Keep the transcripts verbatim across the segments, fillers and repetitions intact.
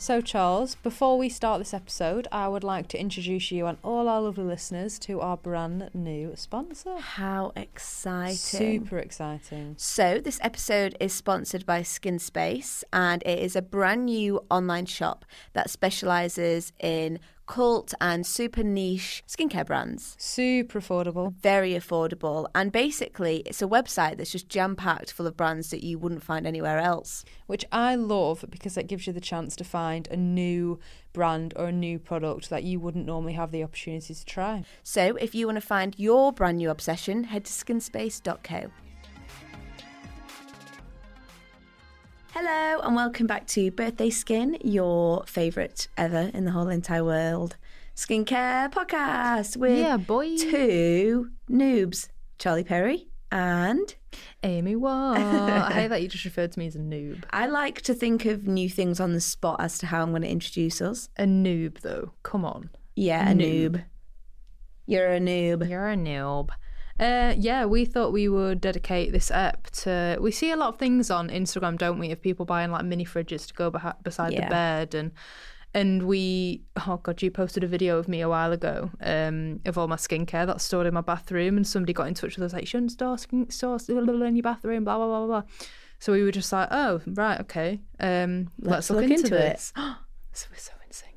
So, Charles, before we start this episode, I would like to introduce you and all our lovely listeners to our brand new sponsor. How exciting. Super exciting. So, this episode is sponsored by Skin Space, and it is a brand new online shop that specialises in cult and super niche skincare brands. Super affordable. Very affordable. And basically, it's a website that's just jam-packed full of brands that you wouldn't find anywhere else. Which I love because it gives you the chance to find a new brand or a new product that you wouldn't normally have the opportunity to try. So if you want to find your brand new obsession, head to skin space dot co. Hello and welcome back to Birthday Skin, your favourite ever in the whole entire world skincare podcast with yeah, boy. two noobs, Charlie Perry and Amy Watt. I hate that you just referred to me as a noob. I like to think of new things on the spot as to how I'm going to introduce us. A noob, though. Come on. Yeah, a noob. noob. You're a noob. You're a noob. Uh, yeah, we thought we would dedicate this ep to... We see a lot of things on Instagram, don't we, of people buying like mini fridges to go beh- beside yeah. the bed. And and we... Oh, God, you posted a video of me a while ago um, of all my skincare that's stored in my bathroom, and somebody got in touch with us like, you shouldn't store skin store in your bathroom, blah, blah, blah, blah. So we were just like, oh, right, okay. Um, let's, let's look, look into, into this. It. So we're so in sync.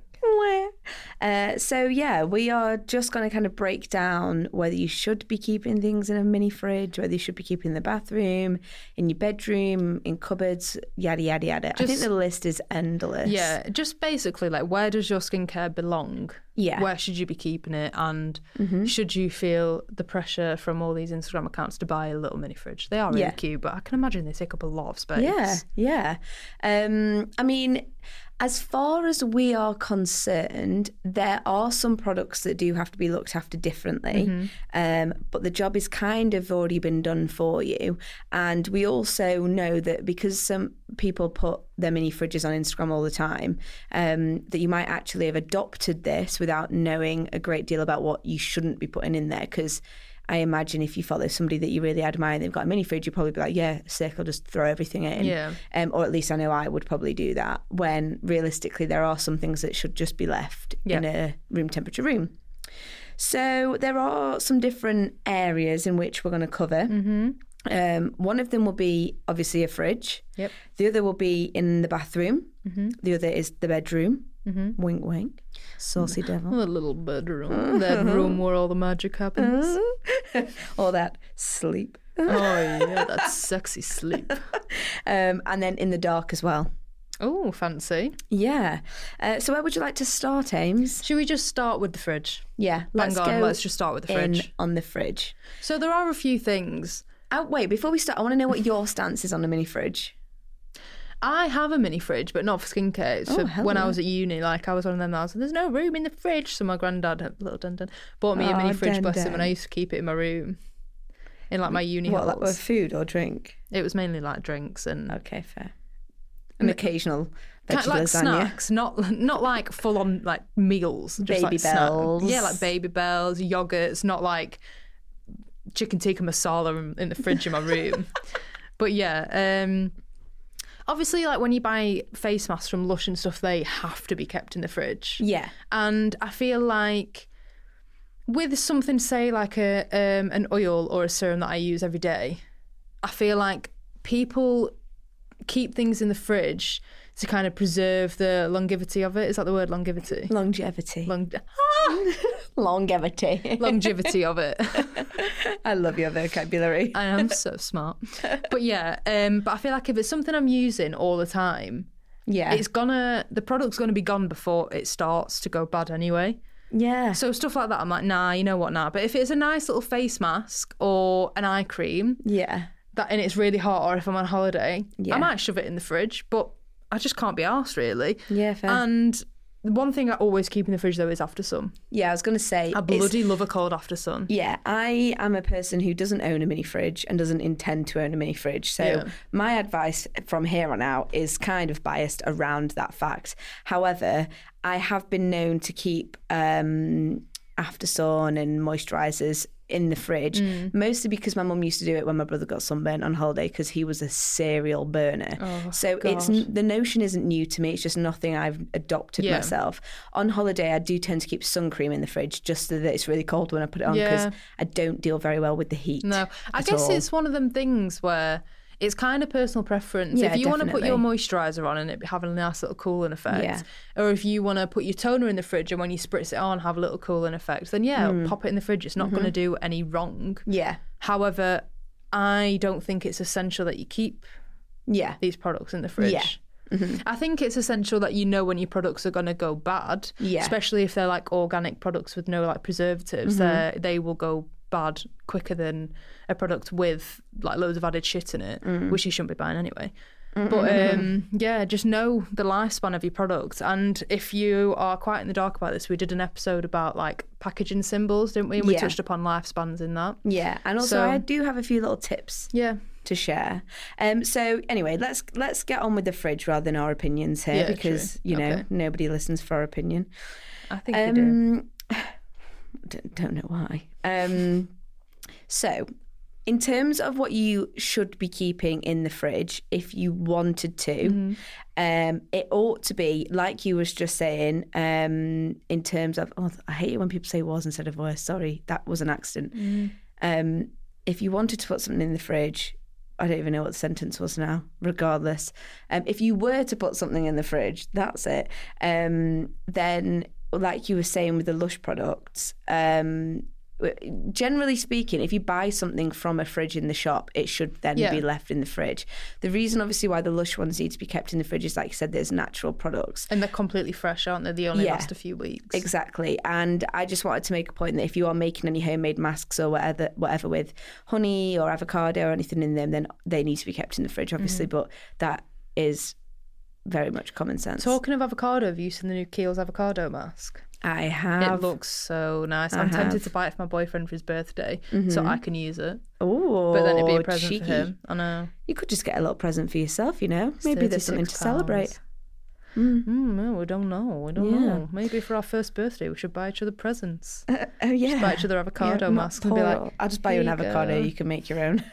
Uh, so yeah, we are just going to kind of break down whether you should be keeping things in a mini fridge, whether you should be keeping in the bathroom, in your bedroom, in cupboards, yada yada yada. Just, I think the list is endless. Yeah, just basically like, where does your skincare belong? Yeah, where should you be keeping it, and mm-hmm. should you feel the pressure from all these Instagram accounts to buy a little mini fridge? They are really yeah. cute, but I can imagine they take up a lot of space. Yeah, yeah. Um, I mean, as far as we are concerned, there are some products that do have to be looked after differently, mm-hmm. um, but the job is kind of already been done for you. And we also know that because some people put their mini fridges on Instagram all the time, um, that you might actually have adopted this without knowing a great deal about what you shouldn't be putting in there. Because I imagine if you follow somebody that you really admire and they've got a mini fridge, you'd probably be like, yeah, sick, I'll just throw everything in. Yeah. Um, or at least I know I would probably do that, when realistically there are some things that should just be left yeah. in a room temperature room. So there are some different areas in which we're going to cover. Mm-hmm. Um, one of them will be obviously a fridge. Yep. The other will be in the bathroom. Mm-hmm. The other is the bedroom. Mm-hmm. Wink, wink. Saucy devil. The little bedroom. That room where all the magic happens. All that sleep. Oh, yeah, that sexy sleep. Um, and then in the dark as well. Oh, fancy. Yeah. Uh, so where would you like to start, Ames? Should we just start with the fridge? Yeah. Let's Bang on, go let's just start with the fridge. In on the fridge. So there are a few things. Oh, wait, before we start, I want to know what your stance is on a mini fridge. I have a mini fridge, but not for skincare. It's oh, for when yeah. I was at uni, like I was one of them that was like, there's no room in the fridge. So my granddad, little dun dun, bought me oh, a mini fridge, dun, bless dun. him, and I used to keep it in my room. In like my uni What, halls. like food or drink? It was mainly like drinks and... Okay, fair. An occasional vegetable like lasagna. Snacks, not not like full on like meals. Just baby like bells. Snack. Yeah, like baby bells, yogurts, not like chicken tikka masala in the fridge in my room. But yeah, um, obviously like when you buy face masks from Lush and stuff, they have to be kept in the fridge. Yeah. And I feel like with something, say like a um, an oil or a serum that I use every day, I feel like people keep things in the fridge to kind of preserve the longevity of it. Is that the word, longevity? Longevity. Long- longevity. Longevity of it. I love your vocabulary. I am so smart. But yeah, um, but I feel like if it's something I'm using all the time, yeah, it's gonna, the product's gonna be gone before it starts to go bad anyway. Yeah. So stuff like that, I'm like, nah, you know what, nah. But if it's a nice little face mask or an eye cream, yeah, that and it's really hot, or if I'm on holiday, yeah. I might shove it in the fridge, but I just can't be arsed, really. Yeah, fair. And one thing I always keep in the fridge, though, is After Sun. Yeah, I was going to say... I bloody love a cold After Sun. Yeah, I am a person who doesn't own a mini fridge and doesn't intend to own a mini fridge. So yeah. my advice from here on out is kind of biased around that fact. However, I have been known to keep um, After Sun and moisturisers in the fridge, mm. mostly because my mum used to do it when my brother got sunburnt on holiday because he was a serial burner. Oh, so God. it's the notion isn't new to me. It's just nothing I've adopted yeah. myself. On holiday, I do tend to keep sun cream in the fridge just so that it's really cold when I put it on because yeah. I don't deal very well with the heat. No, I guess all. It's one of them things where it's kind of personal preference. Yeah, if you definitely. want to put your moisturiser on and it having a nice little cooling effect, yeah. or if you want to put your toner in the fridge and when you spritz it on have a little cooling effect, then yeah, mm. pop it in the fridge. It's not mm-hmm. going to do any wrong. Yeah. However, I don't think it's essential that you keep yeah. these products in the fridge. Yeah. Mm-hmm. I think it's essential that you know when your products are going to go bad, yeah. especially if they're like organic products with no like preservatives. Mm-hmm. They will go bad quicker than a product with like loads of added shit in it, mm. which you shouldn't be buying anyway. Mm-hmm. But um, yeah, just know the lifespan of your product. And if you are quite in the dark about this, we did an episode about like packaging symbols, didn't we? And we yeah. touched upon lifespans in that. Yeah, and also so, I do have a few little tips. Yeah. To share. Um, so anyway, let's let's get on with the fridge rather than our opinions here yeah, because true. you know okay. nobody listens for our opinion. I think um, you do. Don't know why. Um, so, in terms of what you should be keeping in the fridge, if you wanted to, mm-hmm. um, it ought to be like you was just saying. Um, in terms of, oh, I hate it when people say "was" instead of "were." Sorry, that was an accident. Mm-hmm. Um, if you wanted to put something in the fridge. I don't even know what the sentence was now, regardless. Um, if you were to put something in the fridge, that's it, um, then like you were saying with the Lush products, um, generally speaking, if you buy something from a fridge in the shop, it should then yeah. be left in the fridge. The reason, obviously, why the Lush ones need to be kept in the fridge is, like you said, there's natural products. And they're completely fresh, aren't they? They only yeah, last a few weeks. Exactly. And I just wanted to make a point that if you are making any homemade masks or whatever, whatever with honey or avocado or anything in them, then they need to be kept in the fridge, obviously. Mm-hmm. But that is very much common sense. Talking of avocado, have you seen the new Kiehl's avocado mask? I have. It looks so nice. I I'm tempted have. to buy it for my boyfriend for his birthday mm-hmm. so I can use it. Oh, but then it'd be a present cheeky. for him. I know. You could just get a little present for yourself, you know. It's Maybe there's something to pounds. celebrate. Mm. Mm, no, we don't know. We don't Yeah. know. Maybe for our first birthday, we should buy each other presents. Uh, oh yeah, Just buy each other avocado yeah, masks and be like, I'll just buy you an you avocado. go. You can make your own.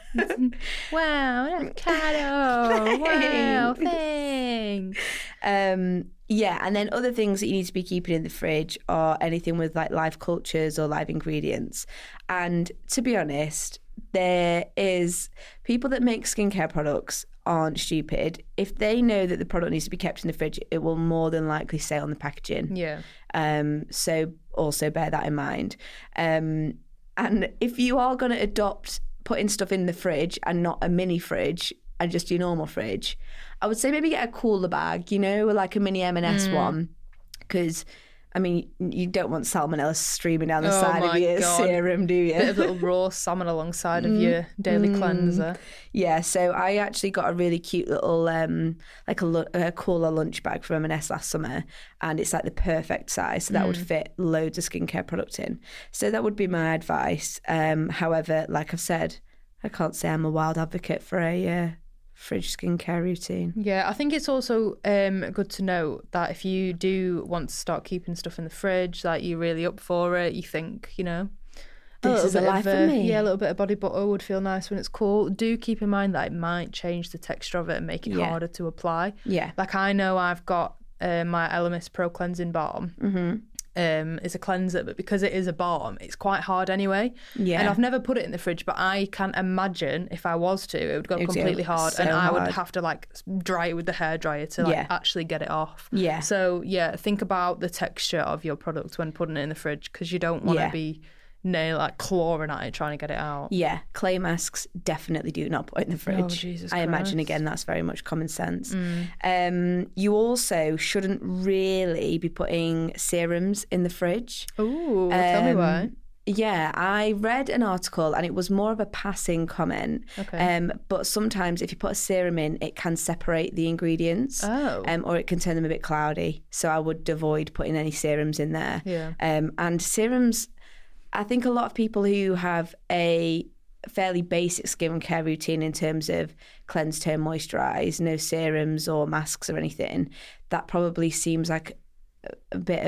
wow, an avocado! Wow, thanks. Um, yeah, and then other things that you need to be keeping in the fridge are anything with like live cultures or live ingredients. And to be honest, there is people that make skincare products aren't stupid. If they know that the product needs to be kept in the fridge, it will more than likely say on the packaging. Yeah. Um, so also bear that in mind. Um, and if you are going to adopt putting stuff in the fridge and not a mini fridge and just your normal fridge, I would say maybe get a cooler bag, you know, like a mini M and S mm. one, because I mean, you don't want salmonella streaming down the oh side of your God. serum, do you? Bit of little raw salmon alongside of your daily mm. cleanser. Yeah, so I actually got a really cute little, um, like a, a cooler lunch bag from M and S last summer, and it's like the perfect size, so that mm. would fit loads of skincare product in. So that would be my advice. Um, however, like I've said, I can't say I'm a wild advocate for a uh, fridge skincare routine. Yeah, I think it's also um, good to note that if you do want to start keeping stuff in the fridge, like you're really up for it, you think, you know, this is a life of, for me. Yeah, a little bit of body butter would feel nice when it's cool. Do keep in mind that it might change the texture of it and make it yeah. harder to apply. Yeah. Like I know I've got uh, my Elemis Pro Cleansing Balm. Mm-hmm. Um, it's a cleanser, but because it is a balm, it's quite hard anyway. Yeah. And I've never put it in the fridge, but I can imagine if I was to, it would go It'd completely go hard, so and I hard. would have to like dry it with the hairdryer to like Yeah. actually get it off. Yeah. So yeah, think about the texture of your product when putting it in the fridge, because you don't want to Yeah. be nail like clawing at it trying to get it out. Yeah, clay masks definitely do not put in the fridge. Oh, Jesus I imagine, Christ. again, that's very much common sense. Mm. Um, you also shouldn't really be putting serums in the fridge. Ooh, tell me Um, why. Yeah, I read an article and it was more of a passing comment. Okay. Um, but sometimes if you put a serum in, it can separate the ingredients. Oh. Um, or it can turn them a bit cloudy. So I would avoid putting any serums in there. Yeah. Um, and serums, I think a lot of people who have a fairly basic skincare routine in terms of cleanse, tone, moisturise, no serums or masks or anything, that probably seems like a bit of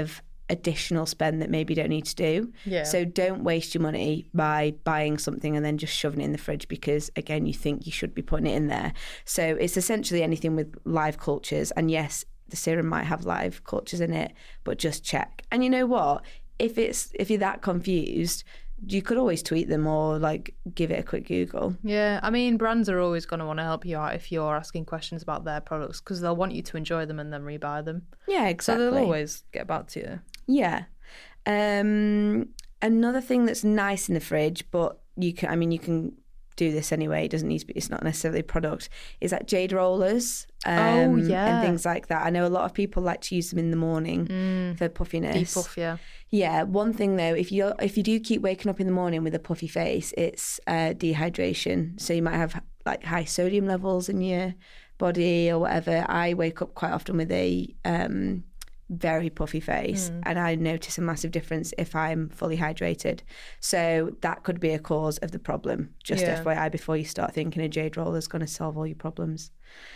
additional spend that maybe you don't need to do. Yeah. So don't waste your money by buying something and then just shoving it in the fridge because, again, you think you should be putting it in there. So it's essentially anything with live cultures. And yes, the serum might have live cultures in it, but just check. And you know what? If it's if you're that confused, you could always tweet them or like give it a quick Google. Yeah, I mean, brands are always going to want to help you out if you're asking questions about their products because they'll want you to enjoy them and then rebuy them. Yeah, exactly. So they'll always get back to you. Yeah. Um, another thing that's nice in the fridge, but you can, I mean, you can do this anyway. It doesn't need to be, it's not necessarily a product, is like jade rollers. Um, oh, yeah. And things like that. I know a lot of people like to use them in the morning mm. for puffiness. Depuff, yeah. Yeah. One thing though, if you if you do keep waking up in the morning with a puffy face, it's uh, dehydration. So you might have like high sodium levels in your body or whatever. I wake up quite often with a um, very puffy face mm. and I notice a massive difference if I'm fully hydrated. So that could be a cause of the problem. Just yeah. F Y I before you start thinking a jade roller is going to solve all your problems.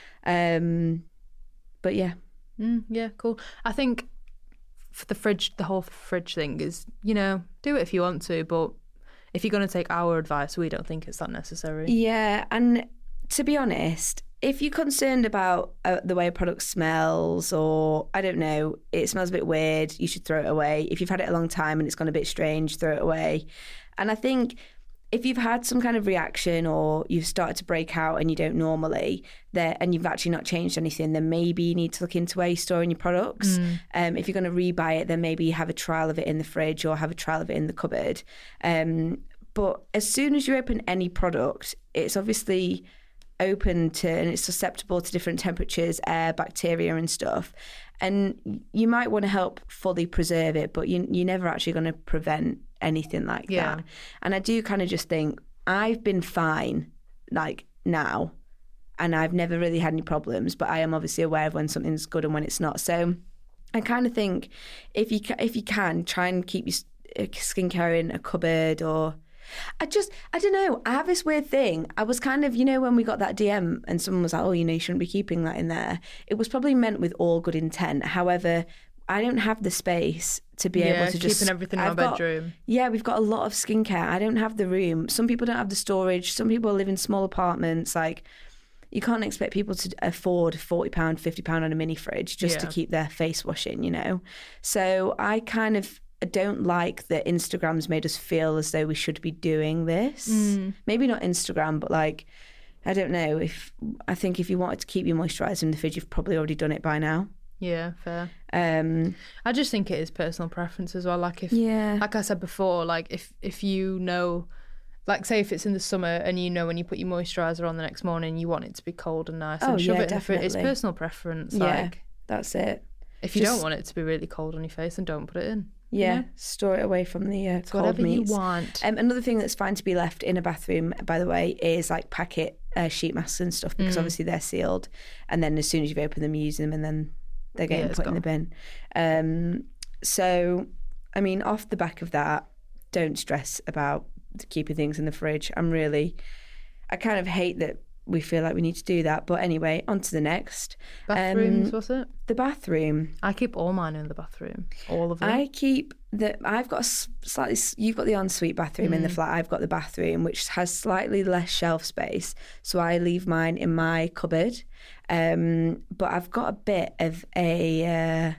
Um, but yeah. Mm, yeah, cool. I think for the fridge, the whole fridge thing is, you know, do it if you want to, but if you're going to take our advice, we don't think it's that necessary. Yeah, and to be honest, if you're concerned about uh, the way a product smells or, I don't know, it smells a bit weird, you should throw it away. If you've had it a long time and it's gone a bit strange, throw it away. And I think if you've had some kind of reaction or you've started to break out and you don't normally, there and you've actually not changed anything, then maybe you need to look into where you're storing your products. Mm. Um, if you're going to rebuy it, then maybe have a trial of it in the fridge or have a trial of it in the cupboard. Um, but as soon as you open any product, it's obviously open to and it's susceptible to different temperatures, air, bacteria and stuff. And you might want to help fully preserve it, but you, you're never actually going to prevent anything like yeah. that. And I do kind of just think I've been fine like now and I've never really had any problems, but I am obviously aware of when something's good and when it's not. So I kind of think if you ca- if you can try and keep your skincare in a cupboard or I just, I don't know, I have this weird thing. I was kind of, you know, when we got that D M and someone was like, oh, you know, you shouldn't be keeping that in there. It was probably meant with all good intent. However, I don't have the space to be yeah, able to just... keeping everything in I've our got, bedroom. Yeah, we've got a lot of skincare. I don't have the room. Some people don't have the storage. Some people live in small apartments. Like, you can't expect people to afford forty pounds, fifty pounds on a mini fridge just yeah. to keep their face washing, you know? So I kind of... I don't like that Instagram's made us feel as though we should be doing this. Mm. Maybe not Instagram, but like, I don't know. If I think if you wanted to keep your moisturiser in the fridge, you've probably already done it by now. Yeah, fair. Um, I just think it is personal preference as well. Like if, yeah. like I said before, like if if you know, like say if it's in the summer and you know when you put your moisturiser on the next morning, you want it to be cold and nice oh, and shove yeah, it in the fridge. It's definitely. personal preference. Yeah, like, that's it. If you just, don't want it to be really cold on your face, then don't put it in. Yeah, yeah. store it away from the uh, cold whatever meats. you want. Um, another thing that's fine to be left in a bathroom, by the way, is like packet uh, sheet masks and stuff because mm. obviously they're sealed. And then as soon as you've opened them, you use them and then they're getting yeah, put gone. in the bin. Um, so, I mean, off the back of that, don't stress about keeping things in the fridge. I'm really, I kind of hate that we feel like we need to do that. But anyway, on to the next. Bathrooms, um, was it? The bathroom. I keep all mine in the bathroom. All of them. I keep the, I've got a slightly, you've got the ensuite bathroom mm. in the flat. I've got the bathroom, which has slightly less shelf space. So I leave mine in my cupboard. Um, but I've got a bit of a uh,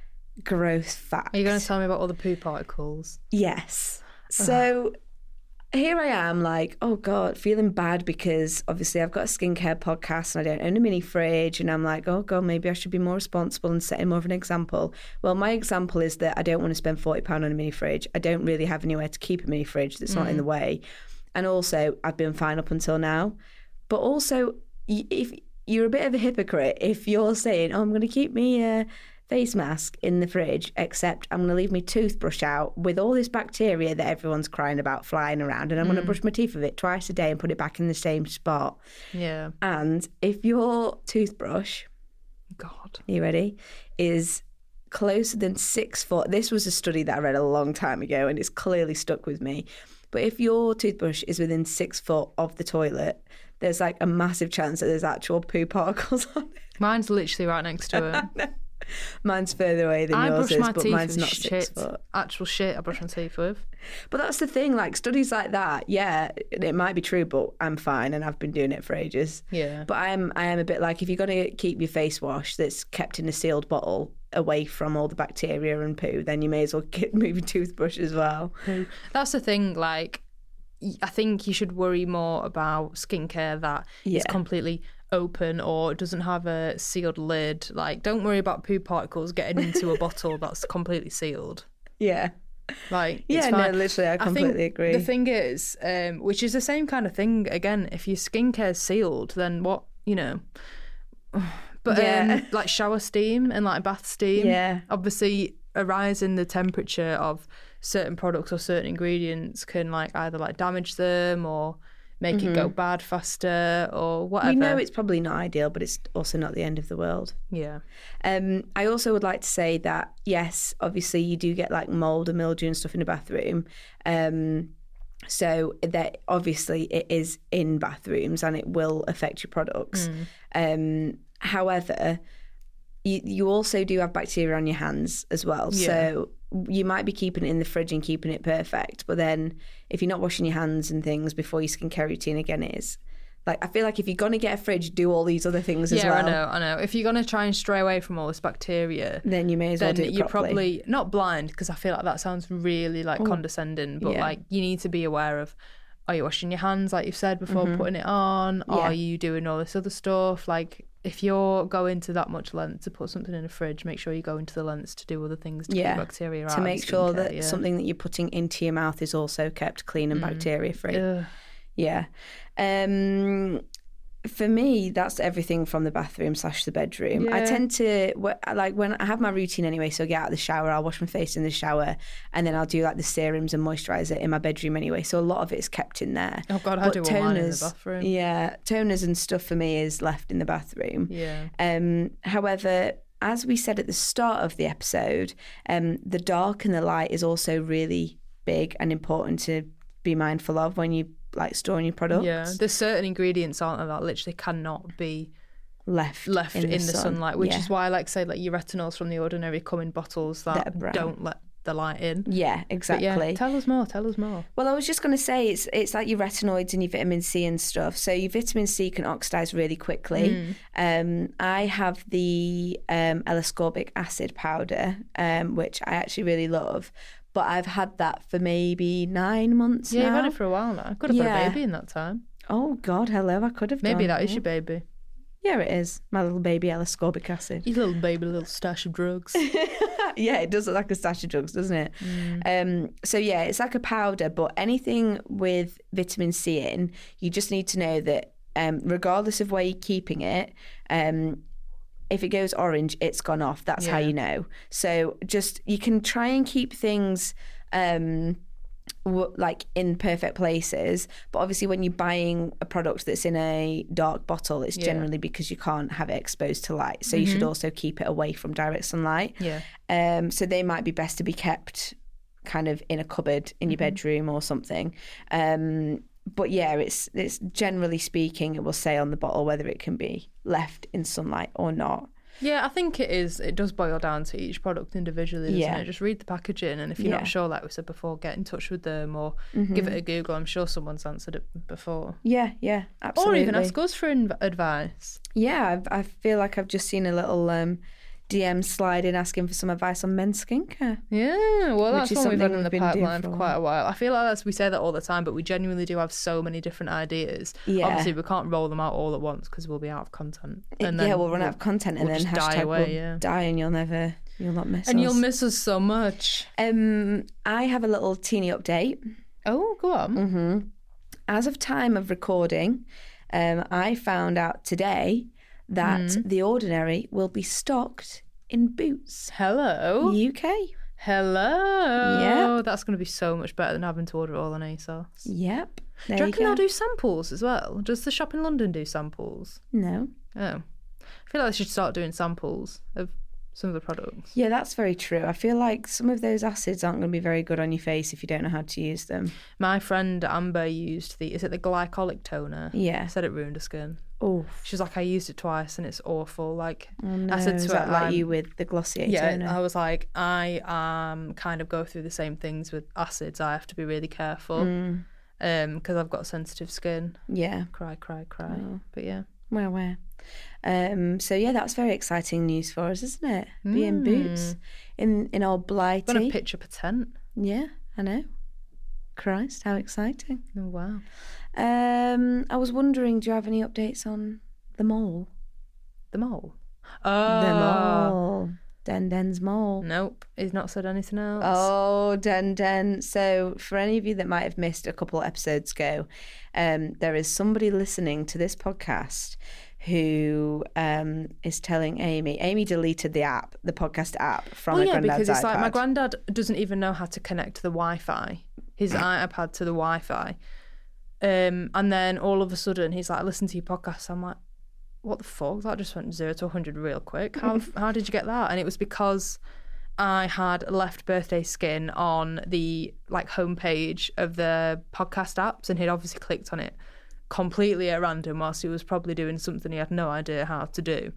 gross fact. Are you going to tell me about all the poo particles? Yes. So... here I am like, oh God, feeling bad because obviously I've got a skincare podcast and I don't own a mini fridge. And I'm like, oh God, maybe I should be more responsible and setting more of an example. Well, my example is that I don't want to spend forty pounds on a mini fridge. I don't really have anywhere to keep a mini fridge that's mm. not in the way. And also, I've been fine up until now. But also, if you're a bit of a hypocrite if you're saying, oh, I'm going to keep me a face mask in the fridge, except I'm going to leave my toothbrush out with all this bacteria that everyone's crying about flying around, and I'm mm. going to brush my teeth with it twice a day and put it back in the same spot. Yeah. And if your toothbrush, God, are you ready, is closer than six foot, this was a study that I read a long time ago and it's clearly stuck with me, but if your toothbrush is within six foot of the toilet, there's like a massive chance that there's actual poo particles on it. Mine's literally right next to it. Mine's further away than I yours brush is, my but teeth mine's with not shit. six foot. Actual shit I brush my teeth with. But that's the thing, like studies like that, yeah, it might be true, but I'm fine and I've been doing it for ages. Yeah. But I am I am a bit like, if you're going to keep your face wash that's kept in a sealed bottle away from all the bacteria and poo, then you may as well get, move your toothbrush as well. That's the thing, like, I think you should worry more about skincare that Yeah. is completely open or doesn't have a sealed lid. Like, don't worry about poo particles getting into a bottle that's completely sealed. Yeah. Like, Yeah, it's no, fine. literally, I completely I think agree. The thing is, um, which is the same kind of thing, again, if your skincare's sealed, then what, you know... But Yeah. um, like shower steam and like bath steam, Yeah. obviously a rise in the temperature of certain products or certain ingredients can like either like damage them or make it go bad faster or whatever. We know it's probably not ideal, but it's also not the end of the world. Yeah. Um, I also would like to say that, yes, obviously you do get like mold and mildew and stuff in the bathroom. Um, so that obviously it is in bathrooms and it will affect your products. Um, however, you, you also do have bacteria on your hands as well. Yeah. So you might be keeping it in the fridge and keeping it perfect, but then if you're not washing your hands and things before your skincare routine, again, it is like, I feel like if you're going to get a fridge, do all these other things as Yeah, well. I know, I know. If you're going to try and stray away from all this bacteria, Then you may as well then do it you're properly. probably not blind, because I feel like that sounds really like condescending, but Yeah. like you need to be aware of, are you washing your hands like you've said before putting it on? Yeah. Are you doing all this other stuff? Like, if you're going to that much length to put something in a fridge, make sure you go into the lengths to do other things to Yeah. keep bacteria out. To of make the sure skincare, that yeah. something that you're putting into your mouth is also kept clean and bacteria free. Ugh. Yeah. Um, for me, that's everything from the bathroom slash the bedroom. I Yeah. tend to, wh- like when I have my routine anyway, so I get out of the shower, I'll wash my face in the shower, and then I'll do like the serums and moisturiser in my bedroom anyway. So a lot of it is kept in there. Oh God, I But do all mine in the toners- bathroom. Yeah, toners and stuff for me is left in the bathroom. Yeah. Um, however, as we said at the start of the episode, um, the dark and the light is also really big and important to be mindful of when you like storing your products. Yeah. There's certain ingredients, aren't there, that literally cannot be left left in, the, sun. sunlight, which Yeah. is why I like say like your retinols from The Ordinary come in bottles that, That are brown. don't let the light in. Yeah, But exactly. yeah, tell us more, tell us more. Well, I was just going to say it's it's like your retinoids and your vitamin C and stuff. So your vitamin C can oxidize really quickly. Um, I have the um, L-ascorbic acid powder, um, which I actually really love. But I've had that for maybe nine months Yeah, now. you've had it for a while now. I could have Yeah. got a baby in that time. Oh God, hello! I could have Maybe done. that is your baby. Yeah, it is. My little baby L-ascorbic acid. Your little baby, little stash of drugs. Yeah, it does look like a stash of drugs, doesn't it? Um, so yeah, it's like a powder, but anything with vitamin C in, you just need to know that um, regardless of where you're keeping it, um, if it goes orange, it's gone off. That's how Yeah. you know. So just, you can try and keep things um, w- like in perfect places, but obviously when you're buying a product that's in a dark bottle, it's Yeah. generally because you can't have it exposed to light. So you should also keep it away from direct sunlight. Yeah. Um, so they might be best to be kept kind of in a cupboard in your bedroom or something. Um, but yeah, it's it's generally speaking, it will say on the bottle whether it can be left in sunlight or not. Yeah, I think it is. It does boil down to each product individually, doesn't Yeah. it? Just read the packaging, and if you're Yeah. not sure, like we said before, get in touch with them or give it a Google. I'm sure someone's answered it before. Yeah, yeah, absolutely. Or even ask us for inv- advice. Yeah, I've, I feel like I've just seen a little um, D M slide in asking for some advice on men's skincare. Yeah, well, Which that's is one we've had something in the we've been doing pipeline for for a quite a while. I feel like that's, we say that all the time, but we genuinely do have so many different ideas. Yeah. Obviously, we can't roll them out all at once because we'll be out of content. And yeah, then we'll run out of content and we'll then just die hashtag away, will yeah. die and you'll never, you'll not miss And us. you'll miss us so much. Um, I have a little teeny update. Oh, go on. Mm-hmm. As of time of recording, um, I found out today that Mm. The Ordinary will be stocked in Boots, Hello. U K. Hello. Yeah. That's going to be so much better than having to order it all on ASOS. Yep. There Do you you reckon go. they'll do samples as well? Does the shop in London do samples? No. Oh. I feel like they should start doing samples of some of the products. Yeah, that's very true. I feel like some of those acids aren't going to be very good on your face if you don't know how to use them. My friend Amber used the, is it the glycolic toner? Yeah. Said it ruined her skin. Oh. She was like, I used it twice and it's awful. Like, oh, no. I said to Is her, that like I'm, you with the Glossier yeah, toner? I was like, I um kind of go through the same things with acids. I have to be really careful Mm. um because I've got sensitive skin. Yeah. Cry, cry, cry. Oh. But yeah. Where, where? Um, so yeah, that's very exciting news for us, isn't it? Mm. Be in Boots in in old Blighty. I'm gonna pitch up a tent. Yeah, I know. Christ, how exciting! Oh wow. Um, I was wondering, do you have any updates on the mole? The mole. Oh. The mole. Den Den's mole. Nope, he's not said anything else. Oh, Den Den. So, for any of you that might have missed a couple episodes ago, um, there is somebody listening to this podcast who um, is telling Amy. Amy deleted the app, the podcast app, from well, her yeah, granddad's because it's iPad. like my granddad doesn't even know how to connect to the Wi-Fi. His iPad to the Wi-Fi, um, and then all of a sudden he's like, "Listen to your podcast." I'm like, what the fuck? That just went zero to one hundred real quick. How how did you get that? And it was because I had left birthday skin on the like homepage of the podcast apps, and he'd obviously clicked on it completely at random whilst he was probably doing something he had no idea how to do,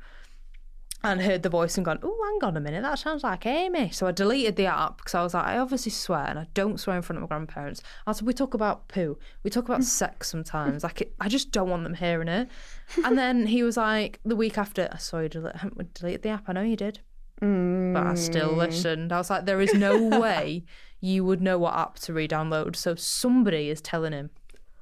and heard the voice and gone, oh, hang on a minute, that sounds like Amy. So I deleted the app because I was like, I obviously swear, and I don't swear in front of my grandparents. I said, we talk about poo, we talk about sex sometimes. Like, it, I just don't want them hearing it. And then he was like, the week after, I saw you delete, deleted the app. I know you did, Mm. but I still listened. I was like, there is no way you would know what app to re-download. So somebody is telling him.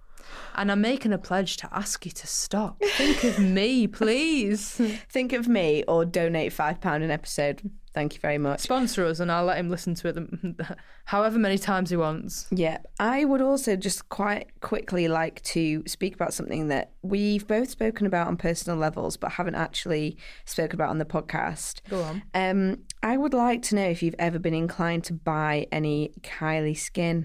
And I'm making a pledge to ask you to stop. Think of me, please. Think of me or donate five pounds an episode. Thank you very much. Sponsor us and I'll let him listen to it however many times he wants. Yeah. I would also just quite quickly like to speak about something that we've both spoken about on personal levels but haven't actually spoken about on the podcast. Go on. Um, I would like to know if you've ever been inclined to buy any Kylie Skin.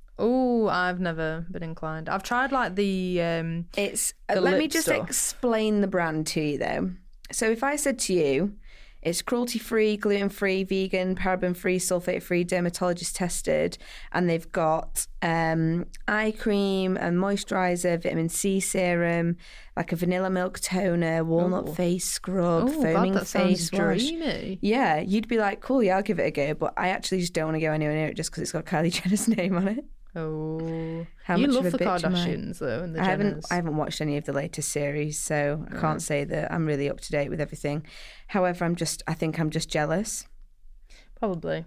Oh, I've never been inclined. I've tried like the um It's the uh, let me lip just stuff. explain the brand to you though. So if I said to you, it's cruelty-free, gluten-free, vegan, paraben-free, sulfate-free, dermatologist tested, and they've got um, eye cream, a moisturiser, vitamin C serum, like a vanilla milk toner, walnut Ooh. face scrub, Oh, foaming God, that face sounds wash. dreamy. Yeah, you'd be like, cool, yeah, I'll give it a go, but I actually just don't want to go anywhere near it just because it's got Kylie Jenner's name on it. Oh, How you much love of a the bitch am I? Kardashians though, and the I haven't Jenners. I haven't watched any of the latest series, so I can't say that I'm really up to date with everything. However, I'm just I think I'm just jealous. Probably.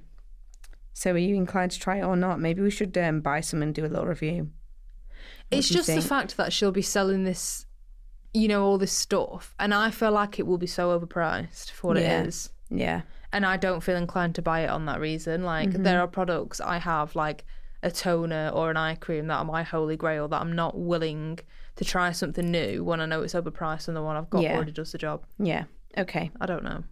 So are you inclined to try it or not? Maybe we should um, buy some and do a little review. What It's do you just the think? fact that she'll be selling this, you know, all this stuff, and I feel like it will be so overpriced for what Yeah. it is. Yeah. And I don't feel inclined to buy it on that reason. Like, Mm-hmm. there are products I have, like a toner or an eye cream, that are my holy grail, that I'm not willing to try something new when I know it's overpriced and the one I've got Yeah. already does the job. Yeah. Okay. I don't know.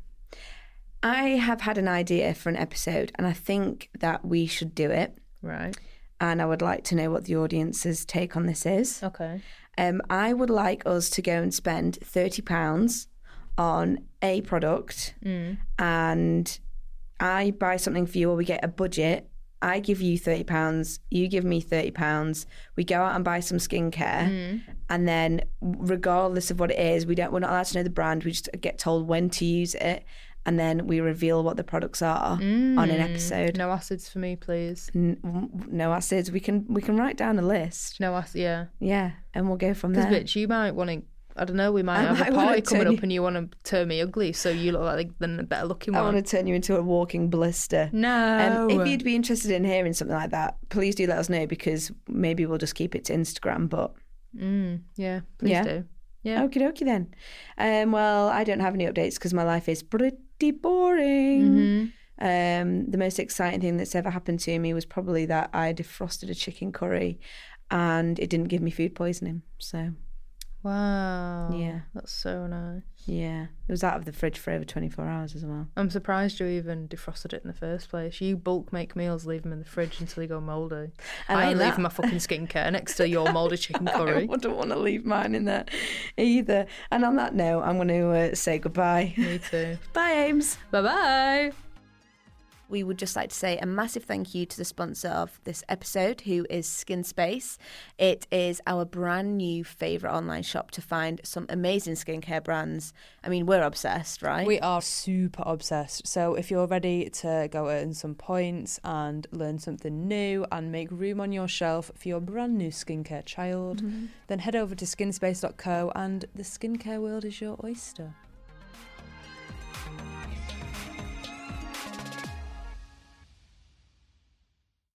I have had an idea for an episode and I think that we should do it. Right. And I would like to know what the audience's take on this is. Okay. Um, I would like us to go and spend thirty pounds on a product Mm. and I buy something for you or we get a budget. I give you thirty pounds, you give me thirty pounds. We go out and buy some skincare Mm. and then regardless of what it is, we don't, we're not allowed to know the brand. We just get told when to use it and then we reveal what the products are on an episode. No acids for me, please. N- no acids. We can we can write down a list. No acid, yeah. Yeah, and we'll go from Because, there. bitch, you might want to, I don't know, we might I have might a wanna party coming turn up you- and you want to turn me ugly so you look like the better looking I one. want to turn you into a walking blister. No. Um, if you'd be interested in hearing something like that, please do let us know because maybe we'll just keep it to Instagram. But Mm, yeah, please Yeah. do. Yeah. okie dokie then. Um, well, I don't have any updates because my life is pretty boring. Mm-hmm. Um, the most exciting thing that's ever happened to me was probably that I defrosted a chicken curry and it didn't give me food poisoning. So Wow. Yeah. That's so nice. Yeah. It was out of the fridge for over twenty-four hours as well. I'm surprised you even defrosted it in the first place. You bulk make meals, leave them in the fridge until they go mouldy. And I ain't that... leaving my fucking skincare next to your mouldy chicken curry. I don't want to leave mine in there either. And on that note, I'm going to uh, say goodbye. Me too. Bye, Ames. Bye-bye. We would just like to say a massive thank you to the sponsor of this episode, who is Skin Space. It is our brand new favourite online shop to find some amazing skincare brands. I mean, we're obsessed, right? We are super obsessed. So if you're ready to go earn some points and learn something new and make room on your shelf for your brand new skincare child, mm-hmm. then head over to skinspace dot co and the skincare world is your oyster.